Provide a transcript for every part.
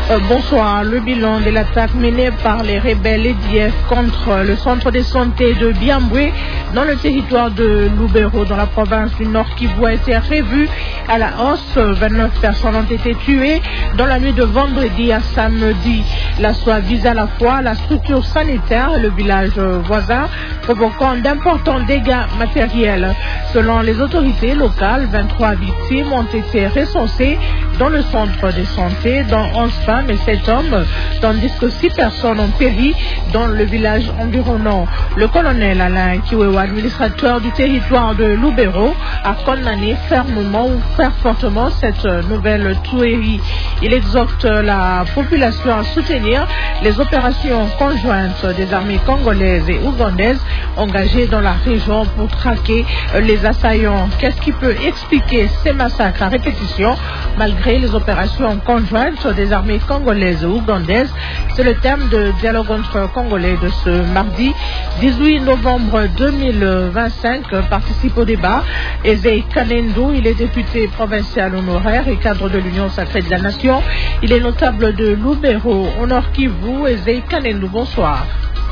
Bonsoir. Le bilan de l'attaque menée par les rebelles EDF contre le centre de santé de Biambwe dans le territoire de Lubero dans la province du Nord Kivu a été revu à la hausse. 29 personnes ont été tuées dans la nuit de vendredi à samedi. L'assaut vise à la fois la structure sanitaire et le village voisin, provoquant d'importants dégâts matériels. Selon les autorités locales, 23 victimes ont été recensées dans le centre de santé, dont 11 femmes et 7 hommes, tandis que 6 personnes ont péri dans le village environnant. Le colonel Alain Kiwewa, administrateur du territoire de Lubero, a condamné fermement ou fortement cette nouvelle tuerie. Il exhorte la population à soutenir les opérations conjointes des armées congolaises et ougandaises engagées dans la région pour traquer les assaillants. Qu'est-ce qui peut expliquer ces massacres à répétition malgré les opérations conjointes des armées congolaises et ougandaises? C'est le thème de dialogue entre Congolais de ce mardi 18 novembre 2025. Participe au débat Ezei Kanendou, il est député provincial honoraire et cadre de l'Union sacrée de la Nation. Il est notable de Lubero, au Nord Kivu. Ezei Kanendou, bonsoir.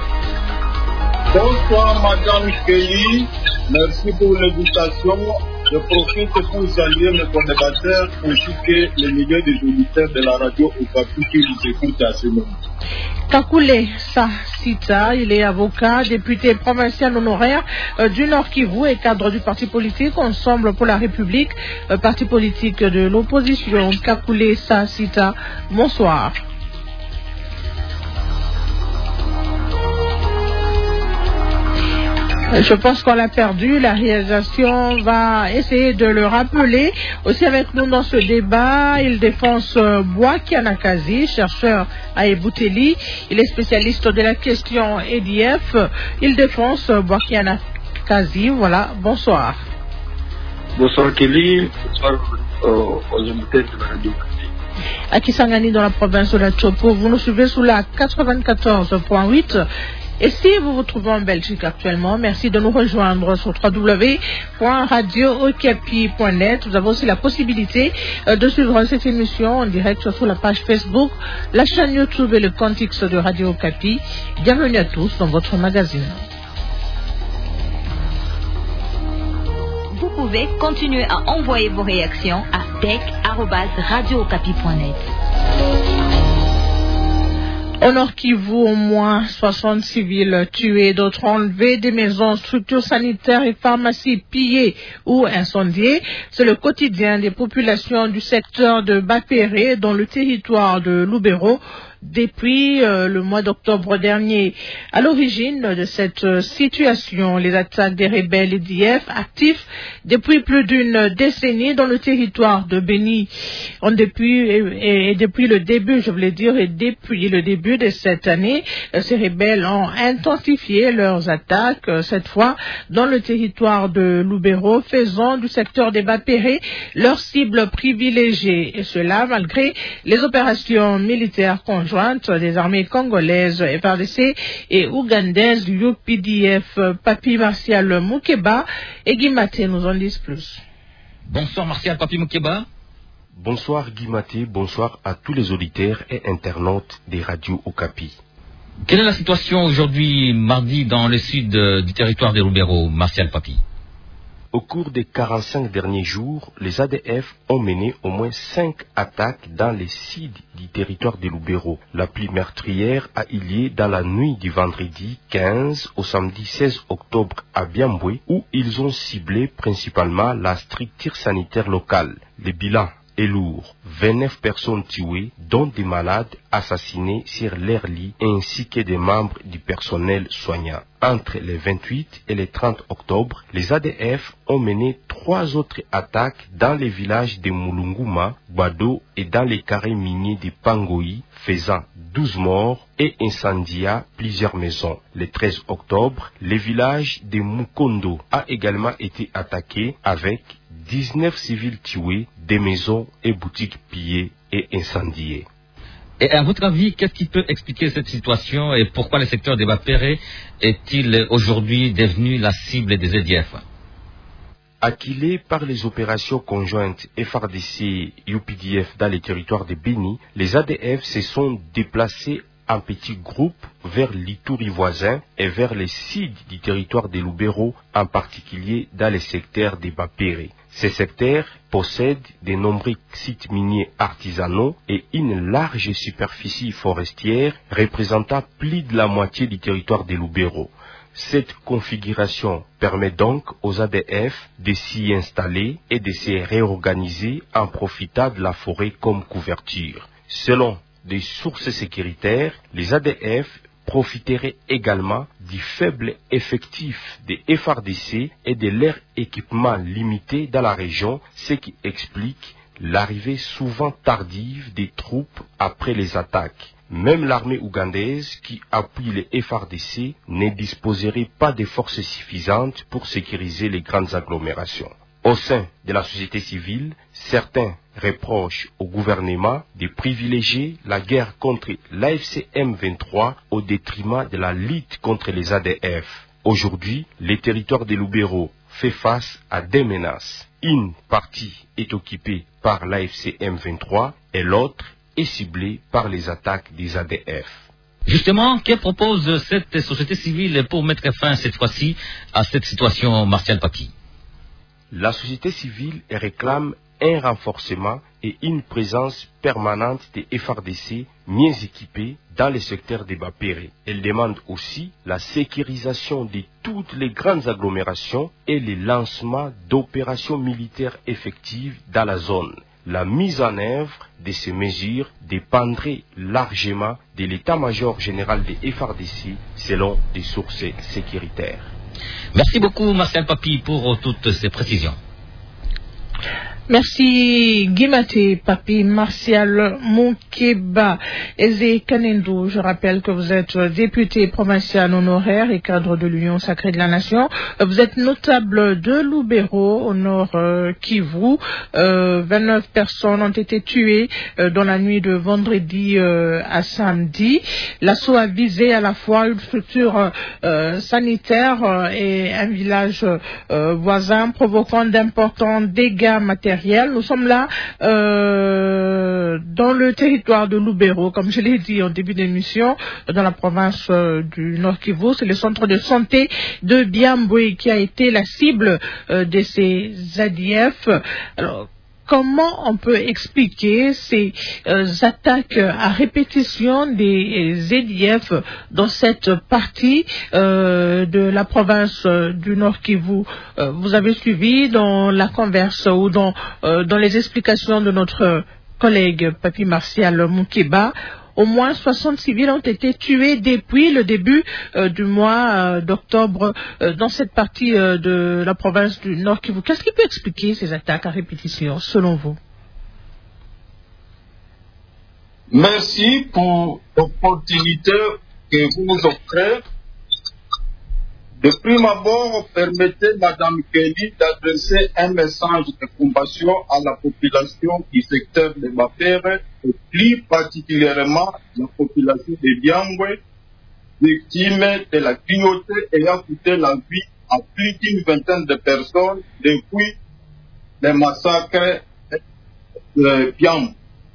Bonsoir Madame Kelly, merci pour l'invitation. Je profite pour saluer mes commentateurs ainsi que les milliers des auditeurs de la radio Okapi qui vous écoutent à ce moment. Kakule Sita, il est avocat, député provincial honoraire du Nord Kivu et cadre du parti politique Ensemble pour la République, parti politique de l'opposition. Kakule Sita, bonsoir. Je pense qu'on l'a perdu. La réalisation va essayer de le rappeler. Aussi avec nous dans ce débat, il défonce Bwakianakazi, chercheur à Ebouteli. Il est spécialiste de la question EDF. Il défonce Bwakianakazi. Voilà, bonsoir. Bonsoir Kelly, bonsoir aux auditeurs de la radio. À Kisangani dans la province de la Chopo, vous nous suivez sous la 94.8. Et si vous vous trouvez en Belgique actuellement, merci de nous rejoindre sur www.radiookapi.net. Vous avez aussi la possibilité de suivre cette émission en direct sur la page Facebook, la chaîne YouTube et le compte X de Radio Okapi. Bienvenue à tous dans votre magazine. Vous pouvez continuer à envoyer vos réactions à tech@radiookapi.net. Au Nord Kivu, au moins 60 civils tués, d'autres enlevés, des maisons, structures sanitaires et pharmacies pillées ou incendiées. C'est le quotidien des populations du secteur de Bapéré dans le territoire de Lubero depuis le mois d'octobre dernier. À l'origine de cette situation, les attaques des rebelles EDF actifs depuis plus d'une décennie dans le territoire de Beni. Depuis le début, depuis le début de cette année, ces rebelles ont intensifié leurs attaques, cette fois dans le territoire de Lubero, faisant du secteur des Bapéré leur cible privilégiée. Et cela malgré les opérations militaires conjointes des armées congolaises, FARDC et ougandaises, UPDF. Papi Martial Moukeba et Guimaté nous en disent plus. Bonsoir Martial Papi Moukeba. Bonsoir Guimaté, bonsoir à tous les auditeurs et internautes des radios Okapi. Quelle est la situation aujourd'hui, mardi, dans le sud du territoire de Lubero, Martial Papi? Au cours des 45 derniers jours, les ADF ont mené au moins 5 attaques dans les sites du territoire de Lubero. La plus meurtrière a eu lieu dans la nuit du vendredi 15 au samedi 16 octobre à Biambwe, où ils ont ciblé principalement la structure sanitaire locale. Le bilan est lourd. 29 personnes tuées, dont des malades assassinés sur leur lit, ainsi que des membres du personnel soignant. Entre le 28 et le 30 octobre, les ADF ont mené 3 autres attaques dans les villages de Mulunguma, Bado et dans les carrés miniers de Pangoï, faisant 12 morts et incendia plusieurs maisons. Le 13 octobre, le village de Mukondo a également été attaqué avec 19 civils tués, des maisons et boutiques pillées et incendiées. Et à votre avis, qu'est-ce qui peut expliquer cette situation et pourquoi le secteur de Bapéré est-il aujourd'hui devenu la cible des EDF? Acquilés par les opérations conjointes FARDC-UPDF dans les territoires de Béni, les ADF se sont déplacés en petits groupes vers l'Ituri voisin et vers les sites du territoire de Lubero, en particulier dans les secteurs de Bapere. Ces secteurs possèdent de nombreux sites miniers artisanaux et une large superficie forestière représentant plus de la moitié du territoire de Lubero. Cette configuration permet donc aux ADF de s'y installer et de se réorganiser en profitant de la forêt comme couverture. Selon des sources sécuritaires, les ADF profiteraient également du faible effectif des FARDC et de leur équipement limité dans la région, ce qui explique l'arrivée souvent tardive des troupes après les attaques. Même l'armée ougandaise qui appuie les FARDC ne disposerait pas de forces suffisantes pour sécuriser les grandes agglomérations. Au sein de la société civile, certains reprochent au gouvernement de privilégier la guerre contre l'AFC M23 au détriment de la lutte contre les ADF. Aujourd'hui, le territoire de Lubero fait face à deux menaces. Une partie est occupée par l'AFC M23 et l'autre est ciblée par les attaques des ADF. Justement, que propose cette société civile pour mettre fin cette fois-ci à cette situation, Martial Papi? La société civile réclame un renforcement et une présence permanente des FARDC mieux équipés dans les secteurs de Bapere. Elle demande aussi la sécurisation de toutes les grandes agglomérations et le lancement d'opérations militaires effectives dans la zone. La mise en œuvre de ces mesures dépendrait largement de l'état-major général des FARDC selon des sources sécuritaires. Merci beaucoup Martial Papi pour toutes ces précisions. Merci Guimaté, Papi, Martial Moukeba, Eze Kanendo. Je rappelle que vous êtes député provincial honoraire et cadre de l'Union sacrée de la Nation. Vous êtes notable de Lubero, au nord Kivu. 29 personnes ont été tuées dans la nuit de vendredi à samedi. L'assaut a visé à la fois une structure sanitaire et un village voisin, provoquant d'importants dégâts matériels. Nous sommes là dans le territoire de Lubero, comme je l'ai dit en début d'émission, dans la province du Nord Kivu. C'est le centre de santé de Byambwe qui a été la cible de ces ADF. Alors, comment on peut expliquer ces attaques à répétition des ADF dans cette partie de la province du Nord Kivu? Vous avez suivi dans la converse ou dans les explications de notre collègue Papi Martial Moukeba. Au moins 60 civils ont été tués depuis le début du mois d'octobre dans cette partie de la province du Nord Kivu. Qu'est-ce qui peut expliquer ces attaques à répétition, selon vous? Merci pour l'opportunité que vous nous offrez. De prime abord, permettez, Madame Kelly, d'adresser un message de compassion à la population du secteur de Bapere et plus particulièrement la population de Byambwe, victime de la cruauté ayant coûté la vie à plus d'une vingtaine de personnes depuis les massacres de Byambwe.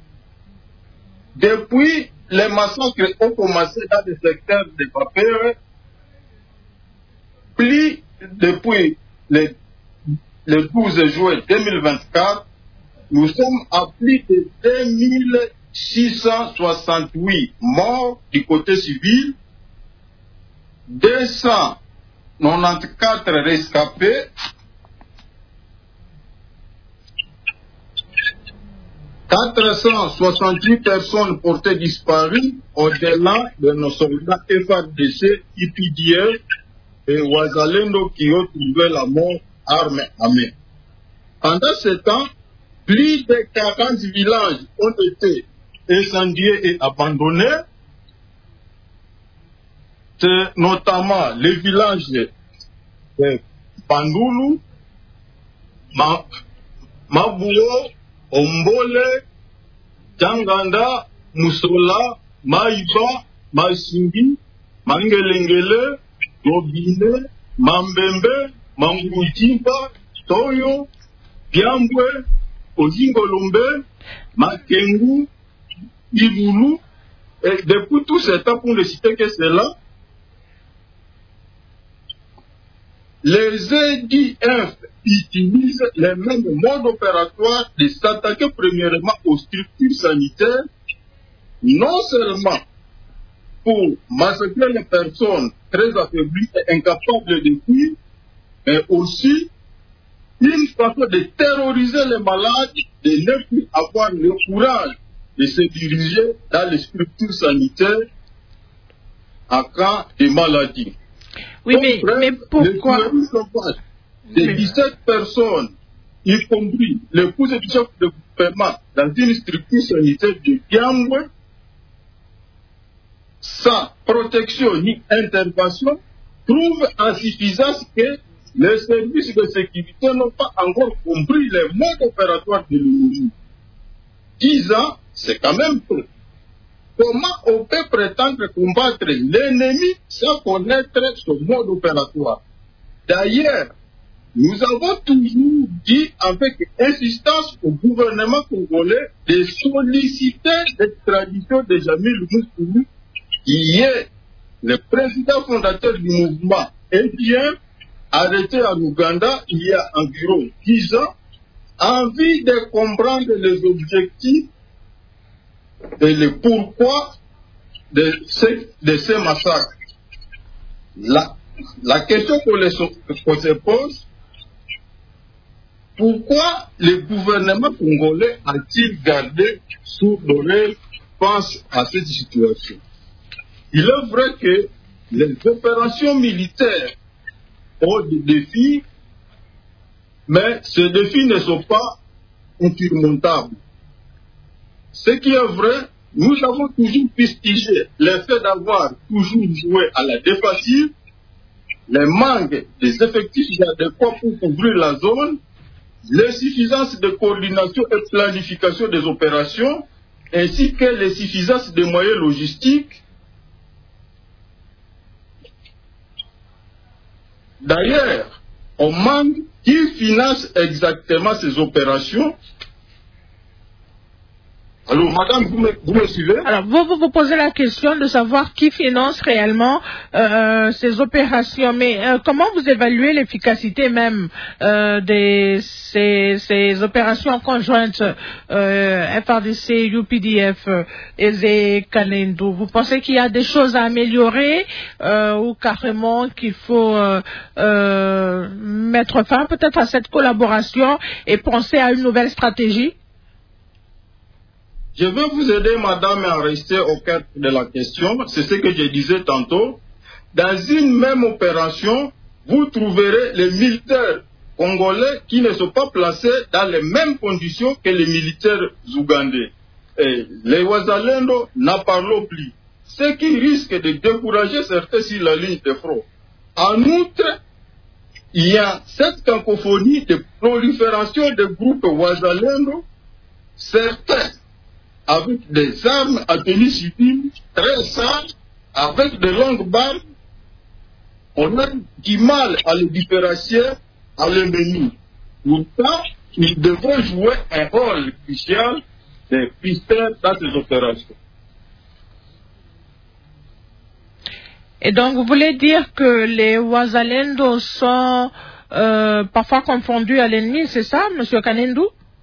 Depuis les massacres ont commencé dans le secteur de Bapere, plus depuis le 12 juin 2024, nous sommes à plus de 2668 morts du côté civil, 294 rescapés, 468 personnes portées disparues au-delà de nos soldats FARDC, UPDF et Wazalendo qui ont trouvé la mort arme à main. Pendant ce temps, plus de 40 villages ont été incendiés et abandonnés. C'est notamment les villages de Pandulu, Mabuo, Ombole, Tanganda, Musola, Maïba, Masimbi, Mangelengele, Robine, Mambembe, Mangujimba, Toyo, Biambwe, Ozingolombe, Makengu, Iboulou, et depuis tout ce temps, pour ne citer que cela, les EDF utilisent les mêmes modes opératoires de s'attaquer premièrement aux structures sanitaires, non seulement pour massacrer les personnes très affaiblies et incapables de fuir, mais aussi une façon de terroriser les malades, de ne plus avoir le courage de se diriger dans les structures sanitaires en cas de maladie. Oui, mais pourquoi de 17 personnes, y compris l'épouse du chef de gouvernement dans une structure sanitaire de Biambwe, sans protection ni intervention, prouve en suffisance que les services de sécurité n'ont pas encore compris les modes opératoires de l'ennemi. 10 ans, c'est quand même peu. Comment on peut prétendre combattre l'ennemi sans connaître son mode opératoire? D'ailleurs, nous avons toujours dit avec insistance au gouvernement congolais de solliciter l'extradition de Jamil Moukoulou, qui est le président fondateur du mouvement indien, arrêté en Ouganda il y a environ 10 ans, envie de comprendre les objectifs et le pourquoi de ces massacres. La question qu'on se pose, pourquoi le gouvernement congolais a-t-il gardé sourd l'oreille face à cette situation? Il est vrai que les opérations militaires ont des défis, mais ces défis ne sont pas insurmontables. Ce qui est vrai, nous avons toujours fustigé le fait d'avoir toujours joué à la défensive, le manque des effectifs adéquats pour couvrir la zone, l'insuffisance de coordination et planification des opérations, ainsi que l'insuffisance des moyens logistiques. D'ailleurs, on manque qui finance exactement ces opérations. Alors, madame, vous me suivez? Alors, vous posez la question de savoir qui finance réellement ces opérations, mais comment vous évaluez l'efficacité même de ces opérations conjointes FARDC, UPDF et Kanendu? Vous pensez qu'il y a des choses à améliorer ou carrément qu'il faut mettre fin peut-être à cette collaboration et penser à une nouvelle stratégie? Je vais vous aider, madame, à rester au cœur de la question. C'est ce que je disais tantôt. Dans une même opération, vous trouverez les militaires congolais qui ne sont pas placés dans les mêmes conditions que les militaires ougandais. Et les Wazalendo n'en parlons plus. Ce qui risque de décourager certains sur la ligne de front. En outre, il y a cette cacophonie de prolifération des groupes Wazalendo. Certains avec des armes à tenue civile très simples, avec de longues balles, on a du mal à les différencier à l'ennemi. Pourtant, ils devraient jouer un rôle crucial des pisteurs dans ces opérations. Et donc, vous voulez dire que les Wazalendo sont parfois confondus à l'ennemi, c'est ça, M. Kanendu?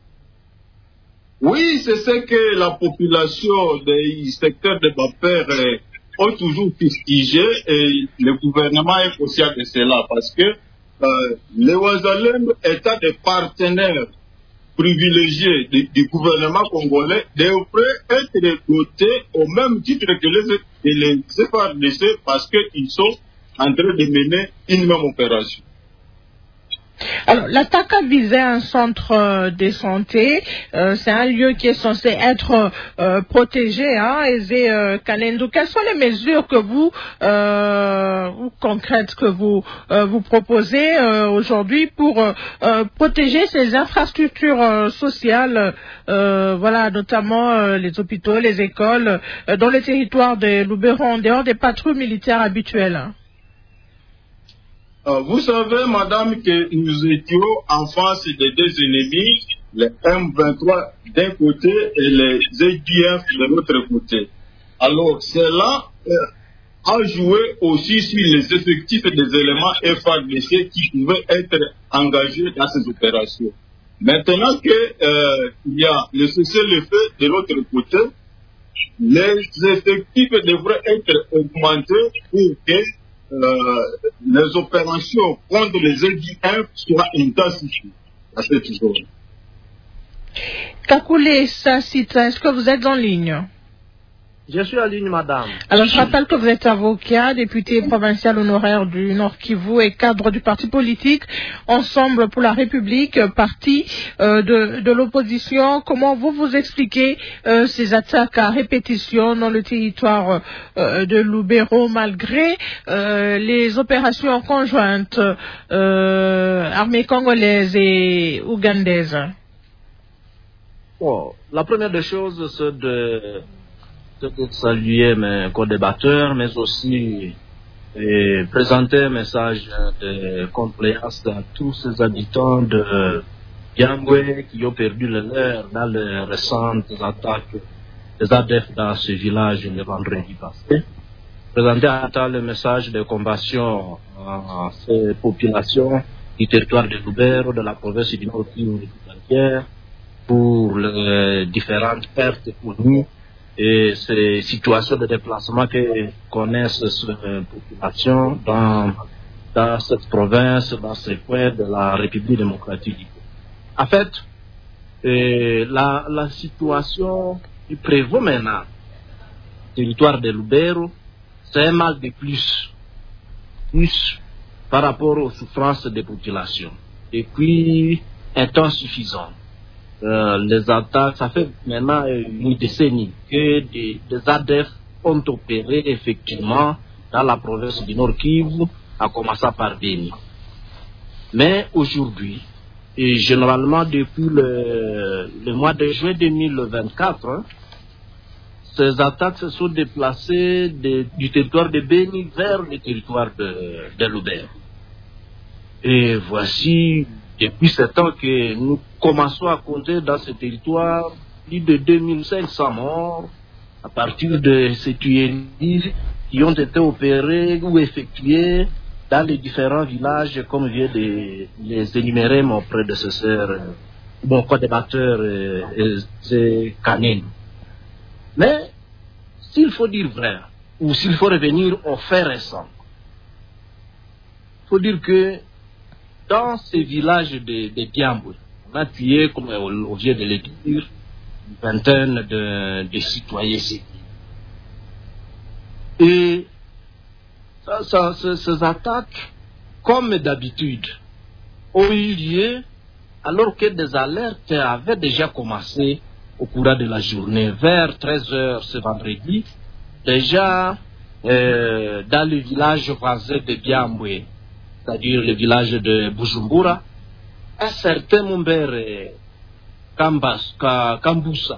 Oui, c'est ce que la population des secteurs de Bapère ont toujours fustigé et le gouvernement est conscient de cela parce que les Wazalendo étant des partenaires privilégiés du gouvernement congolais devraient être dotés au même titre que les FARDC parce qu'ils sont en train de mener une même opération. Alors, l'attaque a visé un centre de santé. C'est un lieu qui est censé être protégé. Hein, et Kanendu, quelles sont les mesures que vous concrètes que vous proposez aujourd'hui pour protéger ces infrastructures sociales, voilà, notamment les hôpitaux, les écoles, dans le territoire de Lubero, en dehors des patrouilles militaires habituelles? Vous savez, madame, que nous étions en face des deux ennemis, les M23 d'un côté et les EDF de l'autre côté. Alors, cela a joué aussi sur les effectifs des éléments FARDC qui pouvaient être engagés dans ces opérations. Maintenant qu'il y a le cessez-le-feu de l'autre côté, les effectifs devraient être augmentés pour que les opérations contre les EDF soient intensifiées à cette zone. Kakule Sassita, est-ce que vous êtes en ligne? Je suis en ligne, madame. Alors, je rappelle que vous êtes avocat, député provincial honoraire du Nord Kivu et cadre du parti politique Ensemble pour la République, parti de l'opposition. Comment vous expliquez ces attaques à répétition dans le territoire de Lubero malgré les opérations conjointes armées congolaises et ougandaises? Bon, la première des choses, c'est de saluer mes co-débatteurs, mais aussi présenter un message de condoléances à tous ces habitants de Biambwe qui ont perdu le leur dans les récentes attaques des ADF dans ce village le vendredi passé. Présenter à temps le message de compassion à ces populations du territoire de Lubero, de la province du Nord Kivu entière, pour les différentes pertes pour nous et ces situations de déplacement que connaissent ces populations dans cette province, dans ces coins de la République démocratique. En fait, la situation qui prévaut maintenant, territoire de Lubero, c'est un mal de plus par rapport aux souffrances des populations. Et puis, un temps suffisant. Les attaques, ça fait maintenant une décennie que des ADF ont opéré effectivement dans la province du Nord Kivu, à commencer par Beni. Mais aujourd'hui, et généralement depuis le mois de juin 2024, ces attaques se sont déplacées du territoire de Beni vers le territoire de Lubero. Et voici depuis ce temps que nous commençons à compter dans ce territoire plus de 2500 morts à partir de ces tueries qui ont été opérées ou effectuées dans les différents villages, comme vient de les énumérer mon prédécesseur, mon co-débatteur Kanen. Mais s'il faut dire vrai, ou s'il faut revenir aux faits récents, il faut dire que dans ces villages de Biambwe, on a tué, comme on vient de le dire, une vingtaine de citoyens civils. Et ces attaques, comme d'habitude, ont eu lieu alors que des alertes avaient déjà commencé au cours de la journée, vers 13h ce vendredi, déjà dans le village voisin de Biambwe, c'est-à-dire le village de Bujumbura, un certain Mumbere Kambusa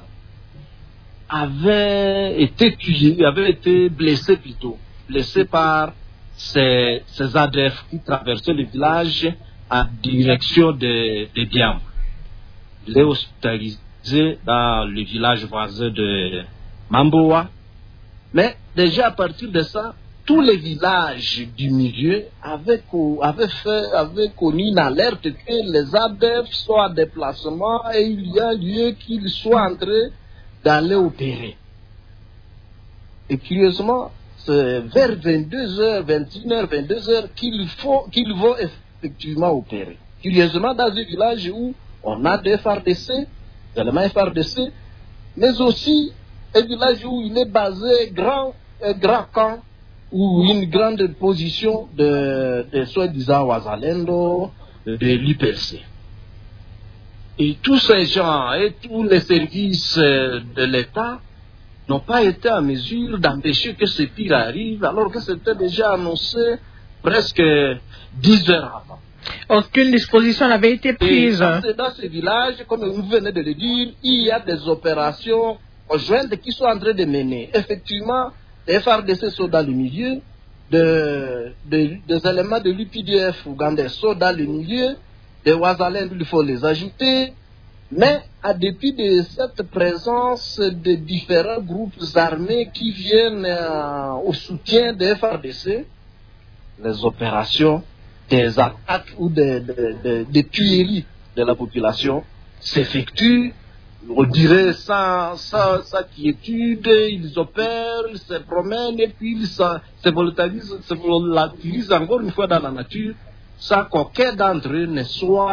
avait été blessé par ces ADF qui traversaient le village en direction de Biambwe. Il est hospitalisé dans le village voisin de Mamboa, mais déjà à partir de ça, tous les villages du milieu avaient connu une alerte que les ADF sont en déplacement et il y a lieu qu'ils soient en train d'aller opérer. Et curieusement, c'est vers 22h, 21h, 22h qu'ils vont effectivement opérer. Curieusement, dans un village où on a des FARDC, des éléments FARDC, mais aussi un village où il est basé un grand camp ou une grande position de soi-disant Wazalendo, de l'UPLC. Et tous ces gens et tous les services de l'État n'ont pas été en mesure d'empêcher que ce pire arrive, alors que c'était déjà annoncé presque 10 heures avant. Aucune disposition n'avait été prise. Et dans ce village, comme vous venez de le dire, il y a des opérations conjointes qui sont en train de mener. Effectivement, les FARDC sont dans le milieu, des éléments de l'UPDF ougandais sont dans le milieu, des Ouazalènes, il faut les ajouter, mais à dépit de cette présence de différents groupes armés qui viennent au soutien des FARDC, les opérations, des attaques ou des tueries de la population s'effectuent, on dirait sans quiétude, ils opèrent, ils se promènent et puis ils se volatilisent encore une fois dans la nature sans qu'aucun d'entre eux ne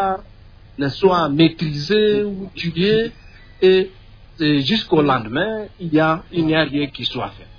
soit maîtrisé ou tué et jusqu'au lendemain, il n'y a rien qui soit fait.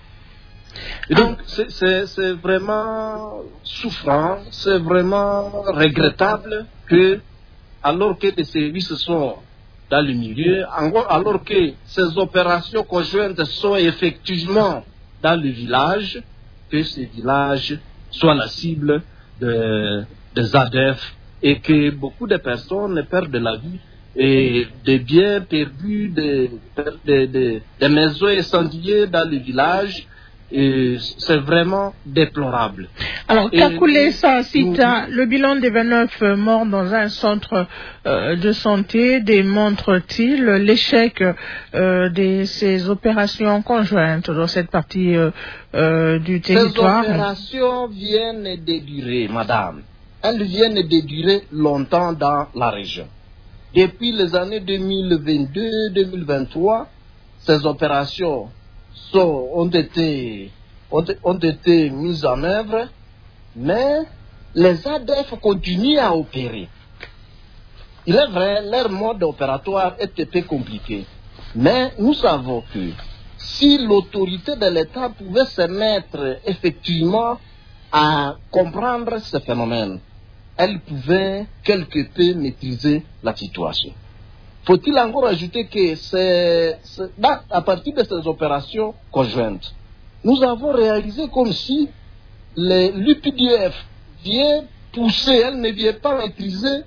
Et donc, c'est vraiment souffrant, c'est vraiment regrettable que, alors que les services sont dans le milieu, alors que ces opérations conjointes sont effectivement dans le village, que ces villages soient la cible des ADF et que beaucoup de personnes perdent de la vie et des biens perdus, des maisons incendiées dans le village. Et c'est vraiment déplorable. Alors, Kakule Sasita, le bilan des 29 morts dans un centre de santé démontre-t-il l'échec de ces opérations conjointes dans cette partie du territoire? Ces opérations viennent de durer, madame. Elles viennent de durer longtemps dans la région. Depuis les années 2022-2023, ces opérations ont été mises en œuvre, mais les ADF continuent à opérer. Il est vrai, leur mode opératoire est un peu compliqué, mais nous savons que si l'autorité de l'État pouvait se mettre effectivement à comprendre ce phénomène, elle pouvait quelque peu maîtriser la situation. Faut-il encore ajouter que à partir de ces opérations conjointes, nous avons réalisé comme si l'UPDF vient pousser, elle ne vient pas maîtriser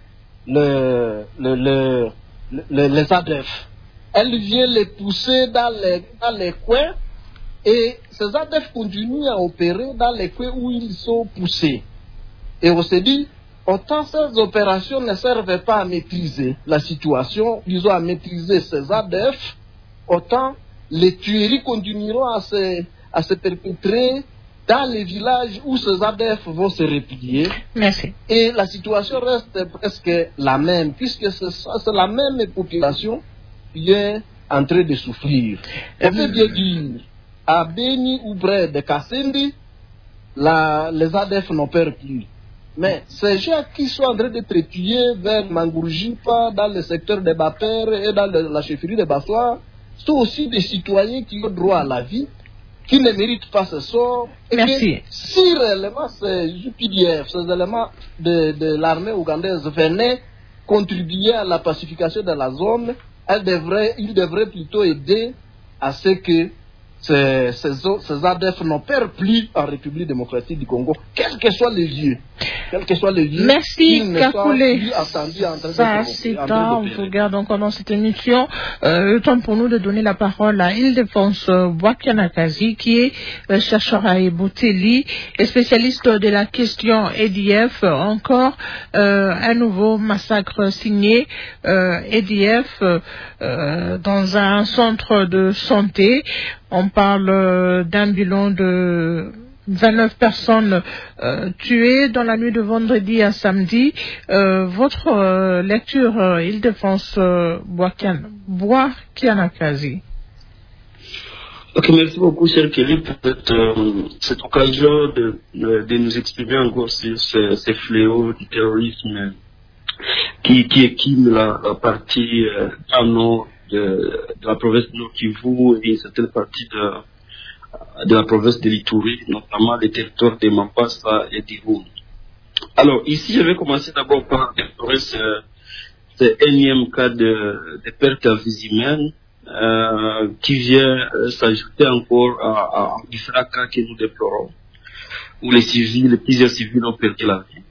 les ADF. Elle vient les pousser dans les coins et ces ADF continuent à opérer dans les coins où ils sont poussés. Et on s'est dit, autant ces opérations ne servent pas à maîtriser la situation, disons à maîtriser ces ADF, autant les tueries continueront à se perpétrer dans les villages où ces ADF vont se replier. Merci. Et la situation reste presque la même, puisque c'est la même population qui est en train de souffrir. On peut bien dire, à Beni ou près de Kassendi, les ADF n'opèrent plus. Mais ces gens qui sont en train d'être tués vers Mangourjipa, dans le secteur de Baper et dans la chefferie de Bassoir, sont aussi des citoyens qui ont droit à la vie, qui ne méritent pas ce sort. Et merci. Que si réellement ces UPDF, ces éléments de l'armée ougandaise venaient contribuer à la pacification de la zone, ils devraient plutôt aider à ce que ces ADF n'opèrent plus en République démocratique du Congo, quel que soit le lieu. Merci, Kakule. Ça, c'est ça. On regarde encore dans cette émission. Le temps pour nous de donner la parole à Ildefonse Bwakianakazi, qui est chercheur à Eboteli et spécialiste de la question EDF. Encore un nouveau massacre signé EDF dans un centre de santé. On parle d'un bilan de 29 personnes tuées dans la nuit de vendredi à samedi. Votre lecture, Ildefonse Bwakianakazi. Ok, merci beaucoup, cher Kelly, pour cette occasion de nous exprimer encore sur ces fléaux du terrorisme qui équime la partie de la province de Nord Kivu et une certaine partie de la province de l'Ituri, notamment les territoires de Mambasa et d'Ivoum. Alors, ici, je vais commencer d'abord par déplorer ce énième cas de perte à vie humaine qui vient s'ajouter encore à différents cas que nous déplorons, où plusieurs civils ont perdu la vie.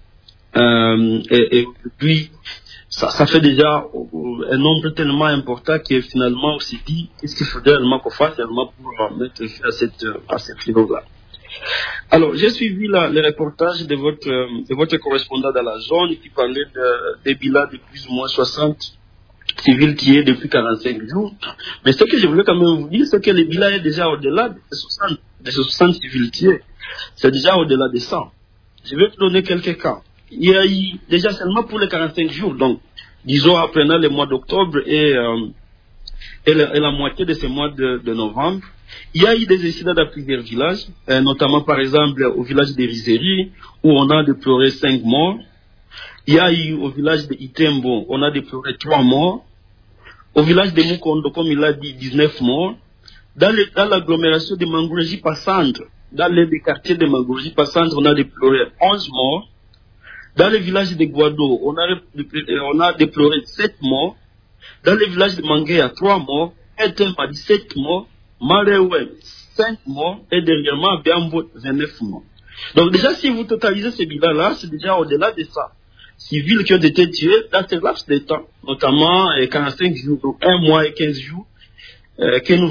Et puis, ça fait déjà un nombre tellement important que finalement on s'est dit qu'est-ce qu'il faudrait réellement qu'on fasse réellement pour mettre fin à cette fléau-là. Alors, j'ai suivi le reportage de votre correspondant dans la zone qui parlait des bilans de plus ou moins 60 civils tués depuis 45 jours. Mais ce que je voulais quand même vous dire, c'est que le bilan est déjà au-delà de 60 civils tués. C'est déjà au-delà de 100. Je vais vous donner quelques cas. Il y a eu déjà seulement pour les 45 jours, donc disons apprenant le mois d'octobre et la moitié de ce mois de novembre, il y a eu des incidents dans plusieurs villages, notamment par exemple au village de Rizeri, où on a déploré 5 morts. Il y a eu au village de Itembo, on a déploré 3 morts. Au village de Mukondo, comme il a dit, 19 morts. Dans l'agglomération de Mangourji-Passandre, dans les quartiers de Mangourji-Passandre, on a déploré 11 morts. Dans le village de Guado, on a déploré 7 morts. Dans le village de Manguéa, 3 morts. Etemba, 17 morts. Marewe, 5 morts. Et dernièrement, Biambo, 29 morts. Donc déjà, si vous totalisez ces bilans-là, c'est déjà au-delà de ça. Civils qui ont été tués dans ce laps de temps, notamment 45 jours, donc 1 mois et 15 jours, auxquels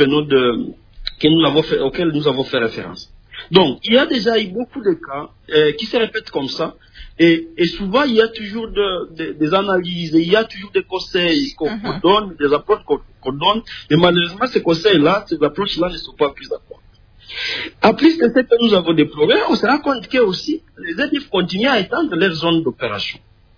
nous avons fait référence. Donc, il y a déjà eu beaucoup de cas qui se répètent comme ça, et souvent il y a toujours des analyses, il y a toujours des conseils qu'on donne, des approches qu'on donne, mais malheureusement ces conseils-là, ces approches-là ne sont pas prises à compte. À plus de ce que nous avons déploré, on se rend compte que aussi les EDF continuent à étendre leur zone d'opération.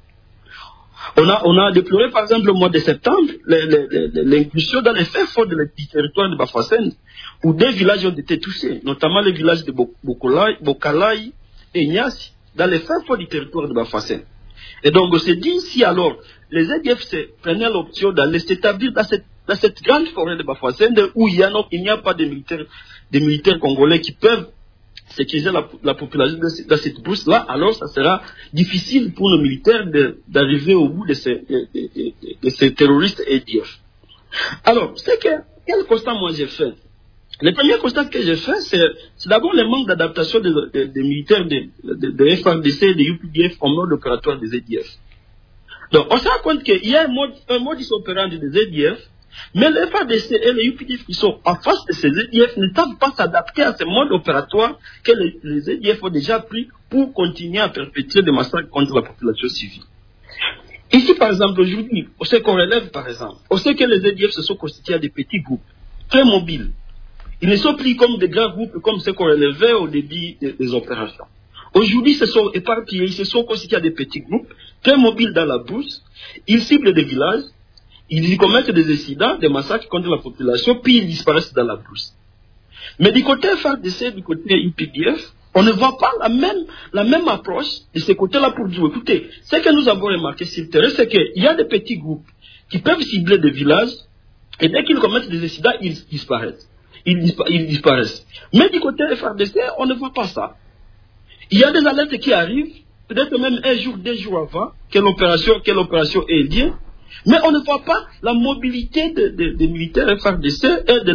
On a déploré par exemple au mois de septembre l'inclusion dans les fins fonds du territoire de Bafoussam, où 2 villages ont été touchés, notamment les villages de Bokalai et Niassi, dans les fins fonds du territoire de Bafoussam. Et donc on s'est dit, si alors les EDF prenaient l'option d'aller s'établir dans cette grande forêt de Bafoussam, où il n'y a pas de militaires congolais qui peuvent sécuriser la population dans cette brousse-là, alors ça sera difficile pour nos militaires d'arriver au bout de ces terroristes EDF. Alors, quel constat moi j'ai fait? Le premier constat que j'ai fait, c'est d'abord le manque d'adaptation des militaires de FARDC et de UPDF au mode opératoire des EDF. Donc, on se rend compte qu'il y a un modus operandi des EDF, mais les FARDC et les UPDF qui sont en face de ces EDF ne savent pas s'adapter à ce mode opératoire que les EDF ont déjà pris pour continuer à perpétrer des massacres contre la population civile. Ici, par exemple, aujourd'hui, on sait qu'on relève, par exemple, on sait que les EDF se sont constitués à des petits groupes, très mobiles. Ils ne sont plus comme des grands groupes comme ceux qu'on relevait au début des opérations. Aujourd'hui, ils se sont éparpillés, ils se sont constitués à des petits groupes, très mobiles dans la brousse, ils ciblent des villages, ils y commettent des incidents, des massacres contre la population, puis ils disparaissent dans la brousse. Mais du côté FARDC, du côté UPDF, on ne voit pas la même approche de ce côté-là pour dire, écoutez, ce que nous avons remarqué sur le terrain, c'est qu'il y a des petits groupes qui peuvent cibler des villages, et dès qu'ils commettent des incidents, ils disparaissent. Ils disparaissent. Mais du côté FARDC, on ne voit pas ça. Il y a des alertes qui arrivent, peut-être même 1 jour, 2 jours avant, que l'opération est liée, mais on ne voit pas la mobilité des militaires FARDC et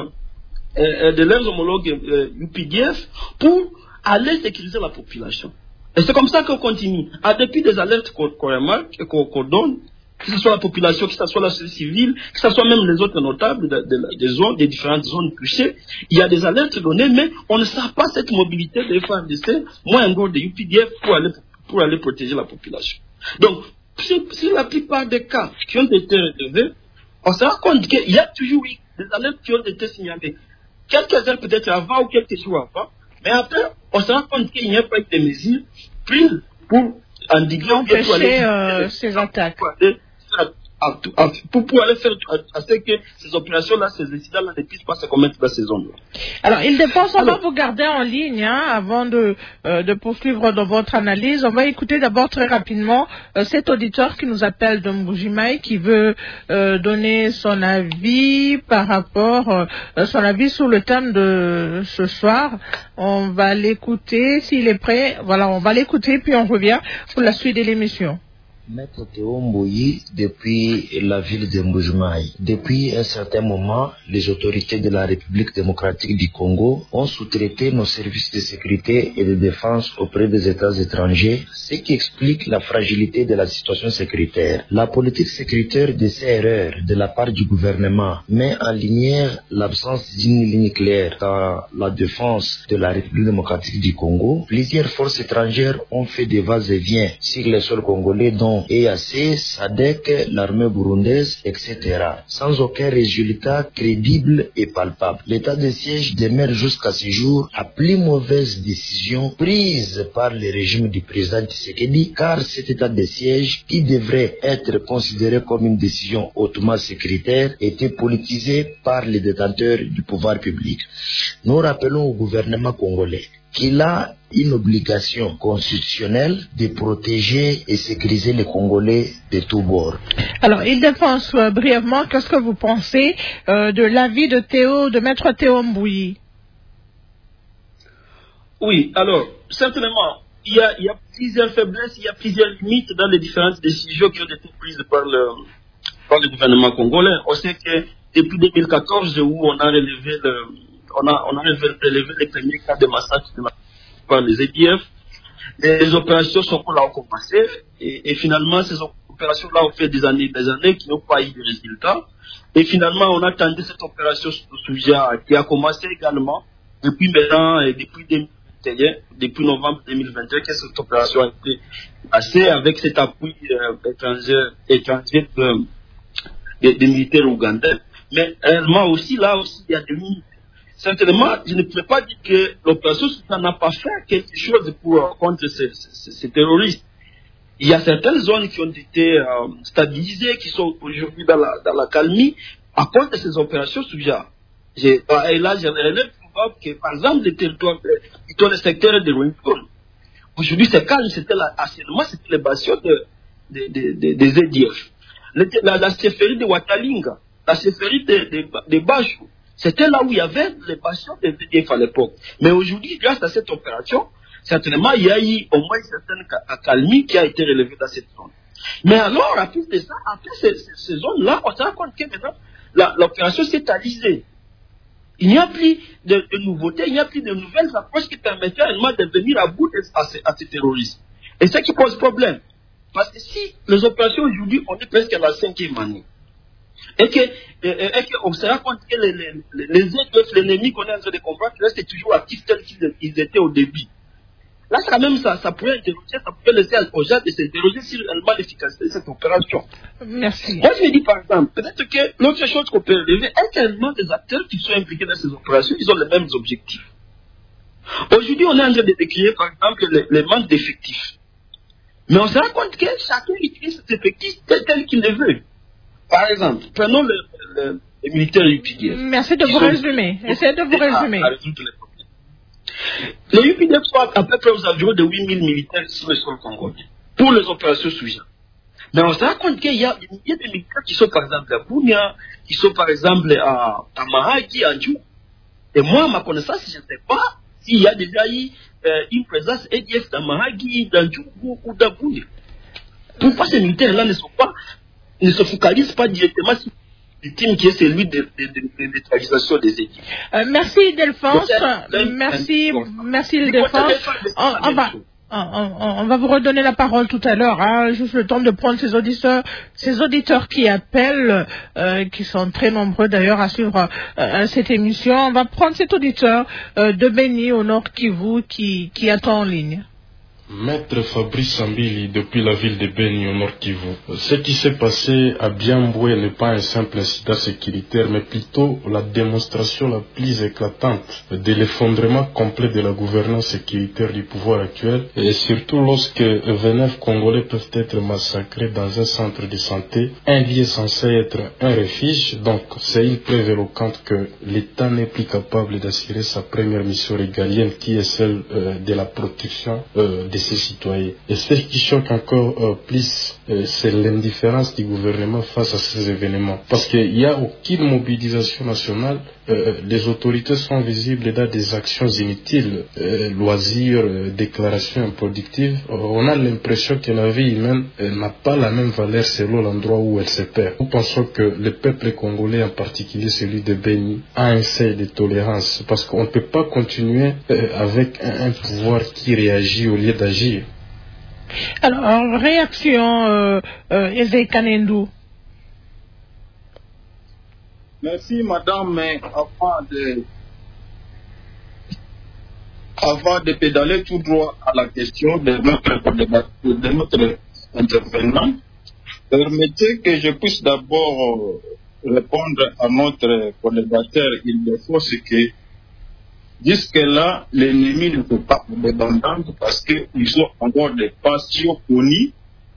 de leurs homologues UPDF pour aller sécuriser la population. Et c'est comme ça qu'on continue. En dépit des alertes qu'on remarque et qu'on donne, que ce soit la population, que ce soit la société civile, que ce soit même les autres notables des différentes zones touchées, il y a des alertes données, mais on ne sait pas cette mobilité des FARDC, moins encore des UPDF pour aller protéger la population. Donc, sur la plupart des cas qui ont été relevés, on se rend compte qu'il y a toujours eu des alertes qui ont été signalées. Quelques heures peut-être avant ou quelques jours avant, mais après, on se rend compte qu'il n'y a pas eu de mesures prises pour endiguer empêcher ces attaques. Pour aller faire à ce que ces opérations-là, ces incidents-là ne puissent pas se commettre dans ces zones-là. Alors, il dépend, on va vous garder en ligne avant de poursuivre dans votre analyse. On va écouter d'abord très rapidement cet auditeur qui nous appelle de Mbujimaï, qui veut donner son avis par rapport, son avis sur le thème de ce soir. On va l'écouter, s'il est prêt. Voilà, on va l'écouter, puis on revient pour la suite de l'émission. Maître Théo Mboyi depuis la ville de Mbujimayi. Depuis un certain moment, les autorités de la République démocratique du Congo ont sous-traité nos services de sécurité et de défense auprès des États étrangers, ce qui explique la fragilité de la situation sécuritaire. La politique sécuritaire de ces erreurs de la part du gouvernement met en lumière l'absence d'une ligne claire dans la défense de la République démocratique du Congo. Plusieurs forces étrangères ont fait des va-et-vient sur les sols congolais, dont EAC, SADC, l'armée burundaise, etc., sans aucun résultat crédible et palpable. L'état de siège demeure jusqu'à ce jour la plus mauvaise décision prise par le régime du président Tshisekedi, car cet état de siège, qui devrait être considéré comme une décision hautement sécuritaire, était politisé par les détenteurs du pouvoir public. Nous rappelons au gouvernement congolais qu'il a une obligation constitutionnelle de protéger et sécuriser les Congolais de tous bords. Alors, Île-de-France, brièvement, qu'est-ce que vous pensez de l'avis de Maître Théo Mboyi? Oui, alors, certainement, il y a plusieurs faiblesses, il y a plusieurs limites dans les différentes décisions qui ont été prises par le gouvernement congolais. On sait que depuis 2014, où on a relevé les premiers cas de massacre par les ADF, les opérations sont là ont commencé et finalement ces opérations-là ont fait des années qui n'ont pas eu de résultats. Et finalement, on a tendu cette opération Souja qui a commencé également depuis maintenant, depuis 2021, depuis novembre 2021, que cette opération a été passée avec cet appui étranger des militaires ougandais. Mais réellement aussi, là aussi, il y a des limites. Certainement, je ne peux pas dire que l'opération n'a pas fait quelque chose contre ces terroristes. Il y a certaines zones qui ont été stabilisées, qui sont aujourd'hui dans la calmie, à cause de ces opérations Souja. Et là, je relève que, par exemple, les territoires, le secteur de Rwenzori, aujourd'hui c'est calme, c'était les bastions des EDF. La chefferie de Watalinga, la chefferie de Bachou, c'était là où il y avait les bastions des EDF à l'époque. Mais aujourd'hui, grâce à cette opération, certainement, il y a eu au moins une certaine accalmie qui a été relevée dans cette zone. Mais alors, à plus de ça, après ces zones-là, on se rend compte que maintenant, l'opération s'est alisée. Il n'y a plus de nouveautés, il n'y a plus de nouvelles approches qui permettraient réellement de venir à bout à ces terroristes. Et c'est ce qui pose problème. Parce que si les opérations aujourd'hui, on est presque à la 5e année, et qu'on se rend compte que les EDF, l'ennemi qu'on est en train de combattre, restent toujours actifs tels qu'ils étaient au début. Là, quand même, ça pourrait interroger, ça pourrait laisser aux gens de s'interroger sur l'efficacité de cette opération. Merci. Moi, je me dis, par exemple, peut-être que l'autre chose qu'on peut relever est tellement des acteurs qui sont impliqués dans ces opérations, ils ont les mêmes objectifs. Aujourd'hui, on est en train de décrire, par exemple, les manques d'effectifs. Mais on se rend compte que chacun utilise cet effectif tel qu'il le veut. Par exemple, prenons les militaires UPDF. Merci de vous résumer. Essayez de vous résumer. Les UPDF sont à peu près aux environs de 8000 militaires sur le sol congolais pour les opérations Souja. Mais on se rend compte qu'il y a des milliers de militaires qui sont par exemple à Bunia, qui sont par exemple à Mahagi, à Ndjou. Et moi, à ma connaissance, je ne sais pas s'il y a déjà eu une présence EDF dans Mahagi, dans Ndjou ou dans Bunia. Pourquoi ces militaires-là ne se focalisent pas directement sur le team qui est celui de neutralisation des équipes. Merci Île-de-France. Merci Île-de-France. On va vous redonner la parole tout à l'heure. Juste le temps de prendre ces auditeurs qui appellent, qui sont très nombreux d'ailleurs à suivre cette émission. On va prendre cet auditeur de Beni au Nord Kivu qui attend en ligne. Maître Fabrice Sambili, depuis la ville de Beni au Nord Kivu. Ce qui s'est passé à Biambwe n'est pas un simple incident sécuritaire, mais plutôt la démonstration la plus éclatante de l'effondrement complet de la gouvernance sécuritaire du pouvoir actuel, et surtout lorsque 29 Congolais peuvent être massacrés dans un centre de santé, un lieu censé être un refuge. Donc c'est une preuve éloquente que l'État n'est plus capable d'assurer sa première mission régalienne, qui est celle de la protection des de ses citoyens. Et ce qui choque encore plus, c'est l'indifférence du gouvernement face à ces événements. Parce qu'il n'y a aucune mobilisation nationale, les autorités sont visibles dans des actions inutiles, loisirs, déclarations improductives. On a l'impression que la vie humaine n'a pas la même valeur selon l'endroit où elle se perd. Nous pensons que le peuple congolais, en particulier celui de Beni, a un seuil de tolérance, parce qu'on ne peut pas continuer avec un pouvoir qui réagit au lieu d'agir. Alors, réaction, Eze Kanendou. Merci, madame, mais avant de pédaler tout droit à la question de notre intervenant, permettez que je puisse d'abord répondre à notre collaborateur. Il le faut, c'est que jusque-là, l'ennemi ne peut pas indépendant parce qu'ils ont encore des bastions connus.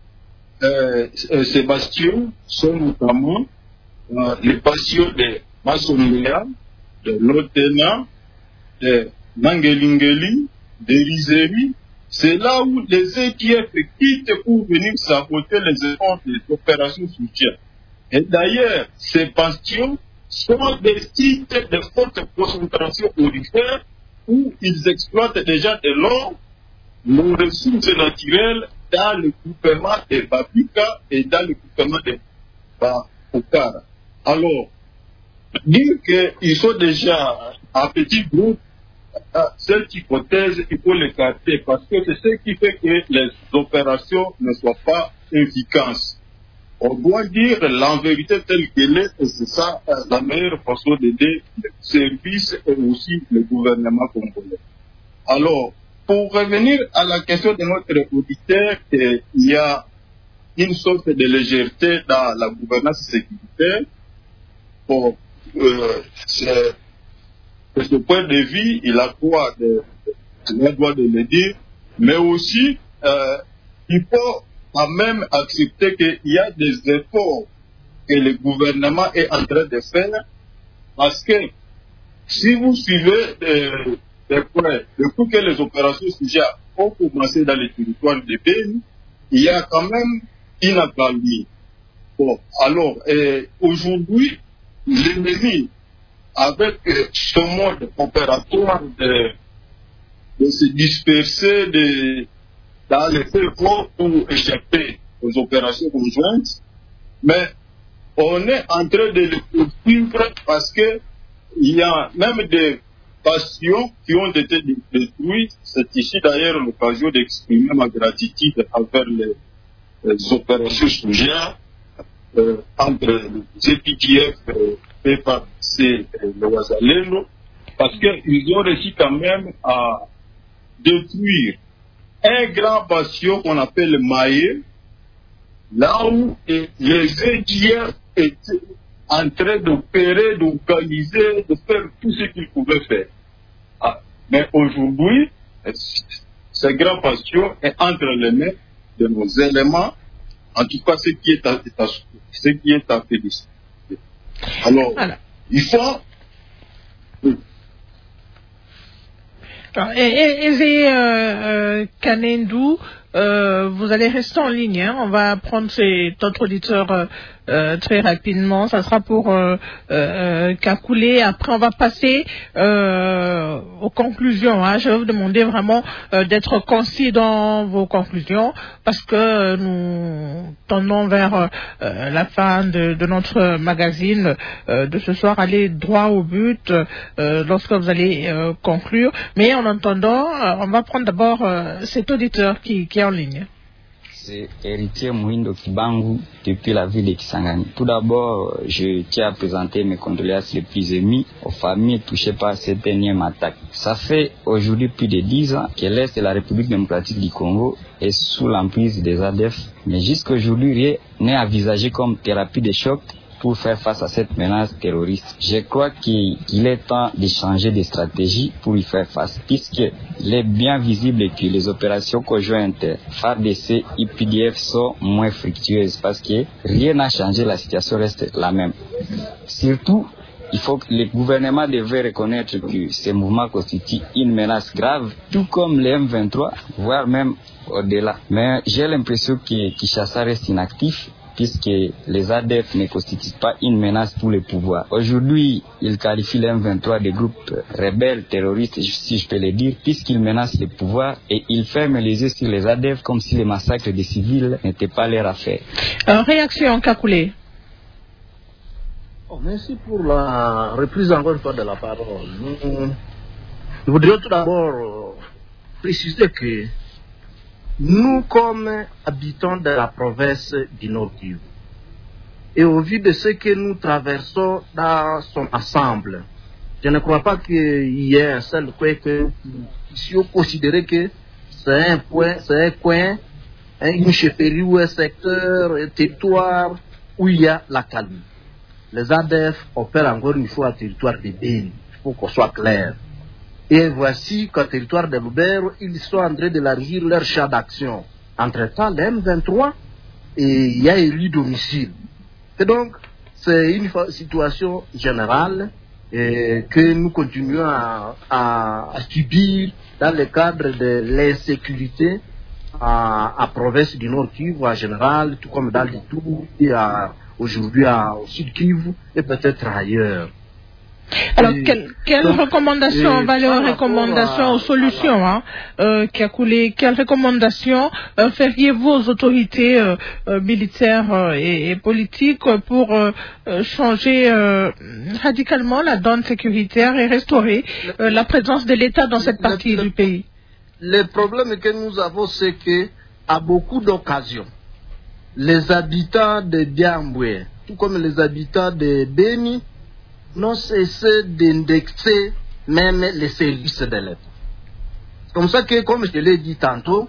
Ces bastions sont notamment les bastions de Massonea, de Lotena, de Mangelingeli, de Rizeri. C'est là où les ETF quittent pour venir saboter les efforts des opérations soutien. Et d'ailleurs, ces bastions sont des sites de forte concentration aurifère où ils exploitent déjà de l'or, nos ressources naturelles dans le groupement de Babika et dans le groupement de Okara. Alors, dire qu'ils sont déjà en petit groupe, cette hypothèse, il faut l'écarter parce que c'est ce qui fait que les opérations ne soient pas efficaces. On doit dire la vérité telle qu'elle est, et c'est ça la meilleure façon d'aider les services et aussi le gouvernement congolais. Alors, pour revenir à la question de notre auditeur, il y a une sorte de légèreté dans la gouvernance sécuritaire. Bon, de ce point de vue, il a droit de le dire, mais aussi, il faut quand même accepter qu'il y a des efforts que le gouvernement est en train de faire, parce que si vous suivez de près, depuis que les opérations SUJA ont commencé dans les territoires de Beni, il y a quand même une accalmie. Bon, alors, aujourd'hui, l'ennemi, avec ce mode opératoire de se disperser dans les efforts pour échapper aux opérations conjointes, mais on est en train de les poursuivre parce que il y a même des bastions qui ont été détruits. C'est ici d'ailleurs l'occasion d'exprimer ma gratitude envers les opérations SUJA entre les EPTF, PFAC et le Wazalendo, parce qu'ils ont réussi quand même à détruire un grand bastion qu'on appelle Maïe, là où les ETF étaient en train d'opérer, d'organiser, de faire tout ce qu'ils pouvaient faire. Mais aujourd'hui, ce grand bastion est entre les mains de nos éléments, en tout cas ce qui est à féliciter. Alors, voilà. Il faut... Kanendou, vous allez rester en ligne, hein. On va prendre cet autre auditeur très rapidement. Ça sera pour Kakoulé. Après, on va passer aux conclusions, hein. Je vais vous demander vraiment d'être concis dans vos conclusions parce que nous tendons vers la fin de notre magazine de ce soir. Aller droit au but lorsque vous allez conclure. Mais en attendant, on va prendre d'abord cet auditeur qui est en ligne. C'est Héritier Mouindo Kibangu depuis la ville de Kisangani. Tout d'abord, je tiens à présenter mes condoléances les plus émues aux familles touchées par cette énième attaque. Ça fait aujourd'hui plus de 10 ans que l'Est de la République démocratique du Congo est sous l'emprise des ADF. Mais jusqu'à aujourd'hui, rien n'est envisagé comme thérapie de choc pour faire face à cette menace terroriste. Je crois qu'il est temps de changer de stratégie pour y faire face, puisqu'il est bien visible que les opérations conjointes FARDC et IPDF sont moins fructueuses, parce que rien n'a changé, la situation reste la même. Surtout, il faut que le gouvernement devrait reconnaître que ces mouvements constituent une menace grave, tout comme les M23, voire même au-delà. Mais j'ai l'impression que Kinshasa reste inactif, puisque les ADF ne constituent pas une menace pour le pouvoir. Aujourd'hui, ils qualifient les M23 de groupes rebelles, terroristes, si je peux le dire, puisqu'ils menacent le pouvoir et ils ferment les yeux sur les ADF comme si les massacres des civils n'étaient pas leur affaire. Réaction, Kakoulé. Merci pour la reprise encore une fois de la parole. Nous voudrions tout d'abord préciser que nous, comme habitants de la province du Nord Kivu, et au vu de ce que nous traversons dans son ensemble, je ne crois pas qu'il y ait un seul coin que si on considère que c'est un coin, une chefferie ou un secteur, un territoire où il y a la calme. Les ADF opèrent encore une fois au territoire de Beni, il faut qu'on soit clair. Et voici qu'au territoire de Lubero, ils sont en train d'élargir leur champ d'action. Entre-temps, les M23, il y a élu domicile. Et donc, c'est une situation générale que nous continuons à subir dans le cadre de l'insécurité à province du Nord Kivu en général, tout comme dans l'Ituri et aujourd'hui au Sud Kivu et peut-être ailleurs. Alors, quelles recommandations, valeurs, recommandations, solutions, Kakoulé, quelles recommandations feriez-vous aux autorités militaires et politiques pour changer radicalement la donne sécuritaire et restaurer la présence de l'État dans cette partie du pays? Le problème que nous avons, c'est que à beaucoup d'occasions, les habitants de Biambwe, tout comme les habitants de Beni, n'ont cessé d'indexer même les services de l'État. C'est comme ça que, comme je l'ai dit tantôt,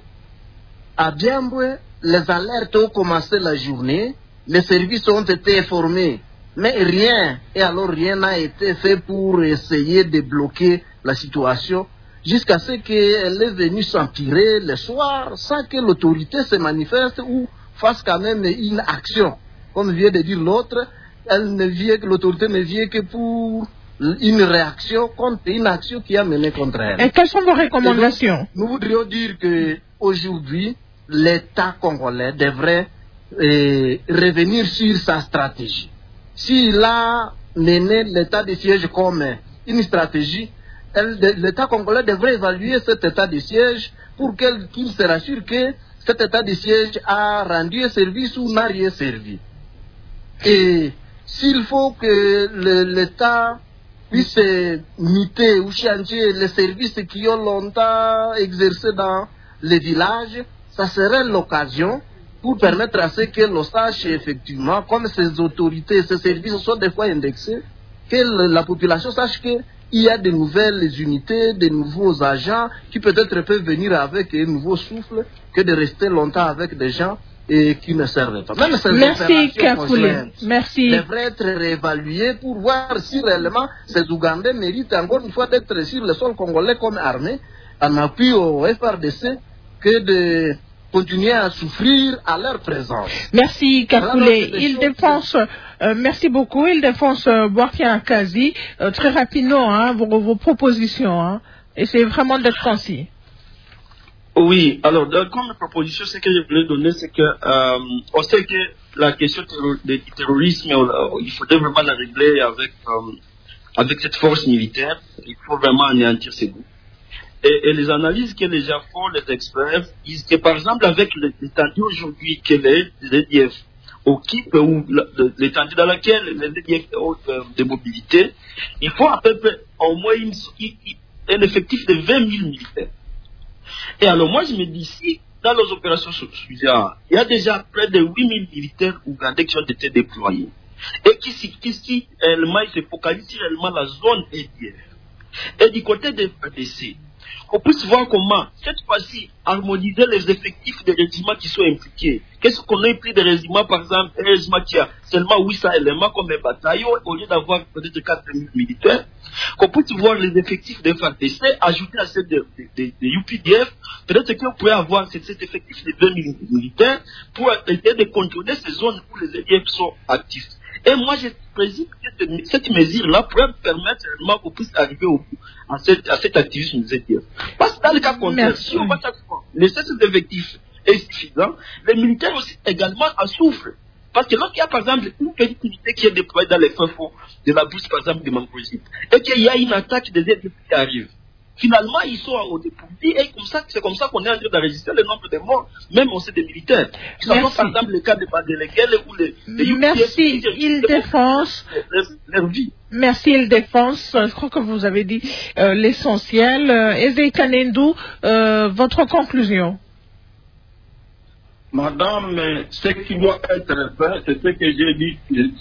à Biambwe, les alertes ont commencé la journée, les services ont été informés, mais rien n'a été fait pour essayer de bloquer la situation, jusqu'à ce qu'elle est venue s'empirer le soir sans que l'autorité se manifeste ou fasse quand même une action. Comme vient de dire l'autre, l'autorité ne vient que pour une réaction contre une action qui a mené contre elle. Et quelles sont vos recommandations? Donc, nous voudrions dire qu'aujourd'hui, l'État congolais devrait revenir sur sa stratégie. S'il a mené l'état de siège comme une stratégie, l'État congolais devrait évaluer cet état de siège pour qu'il se rassure que cet état de siège a rendu un service ou n'a rien servi. Et s'il faut que l'État puisse muter ou changer les services qui ont longtemps exercé dans les villages, ça serait l'occasion pour permettre à ce que l'on sache effectivement, comme ces autorités, ces services sont des fois indexés, que la population sache qu'il y a de nouvelles unités, de nouveaux agents qui peut-être peuvent venir avec un nouveau souffle que de rester longtemps avec des gens et qui ne servent pas. Même ces Merci, Kakoulé. Merci. Devraient être réévaluées pour voir si réellement ces Ougandais méritent encore une fois d'être sur le sol congolais comme armée en appui au FRDC que de continuer à souffrir à leur présence. Merci, Kakoulé. Il défonce, merci beaucoup. Il défonce Boakia Kazi. Très rapidement, vos propositions. Essayez vraiment d'être concis. Oui, alors, comme proposition, ce que je voulais donner, c'est que, on sait que la question du terrorisme, il faudrait vraiment la régler avec cette force militaire. Il faut vraiment anéantir ces groupes. Et les analyses que les gens font, les experts, disent que par exemple avec l'étendue aujourd'hui que les EDF occupent, ou l'étendue dans laquelle les EDF ont de mobilité, il faut à peu près au moins un effectif de 20 000 militaires. Et alors moi je me dis, si dans les opérations suivantes, il y a déjà près de 8 000 militaires ougandais qui ont été déployés, et qui réellement, se focalisent sur réellement la zone EDF, et du côté des FARDC, qu'on puisse voir comment, cette fois-ci, harmoniser les effectifs des régiments qui sont impliqués. Qu'est-ce qu'on a pris des régiments, par exemple, un régiment qui a seulement 800 éléments comme un bataillon, au lieu d'avoir peut-être 4 000 militaires, qu'on puisse voir les effectifs des FARDC, ajouter à ceux de UPDF, peut-être qu'on pourrait avoir cet effectif de 2 000 militaires pour essayer de contrôler ces zones où les EDF sont actifs. Et moi, je présume que cette mesure-là pourrait permettre réellement qu'on puisse arriver au bout à cet activisme des ETF. Parce que dans le cas contraire, si on voit chaque fois, le census d'effectifs est suffisant, les militaires aussi également en souffrent. Parce que lorsqu'il y a par exemple une petite unité qui est déployée dans les fins fonds de la bourse par exemple de Mangrosite, et qu'il y a une attaque des ETF qui arrive, finalement, ils sont au dépourvu et c'est comme ça qu'on est en train d'enregistrer le nombre de morts, même au sein des militaires. Qui sont par exemple le cas de Badelegel ou les Merci, Île-de-France. Leur vie. Merci, Île-de-France. Je crois que vous avez dit l'essentiel. Eze Kanendou, votre conclusion. Madame, ce qui doit être fait, c'est ce que j'ai dit,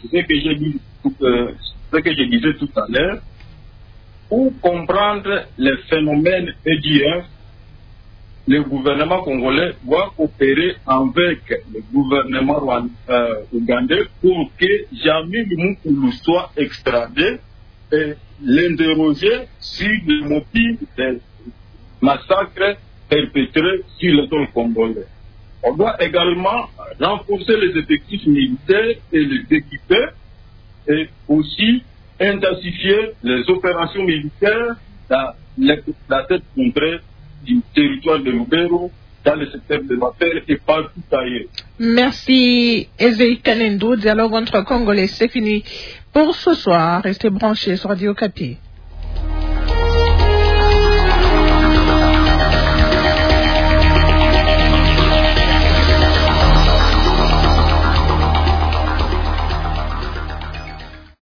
ce que je disais tout à l'heure. Pour comprendre les phénomènes EDF, le gouvernement congolais doit coopérer avec le gouvernement ougandais pour que Jamil Moukoulou soit extradé et l'interroger sur le motif des massacres perpétrés sur le sol congolais. On doit également renforcer les effectifs militaires et les équiper et aussi intensifier les opérations militaires dans cette contrée du territoire de Lubero, dans le secteur de l'affaire et partout ailleurs. Merci, Eze Kanendou. Dialogue entre Congolais, c'est fini pour ce soir. Restez branchés sur Radio Okapi.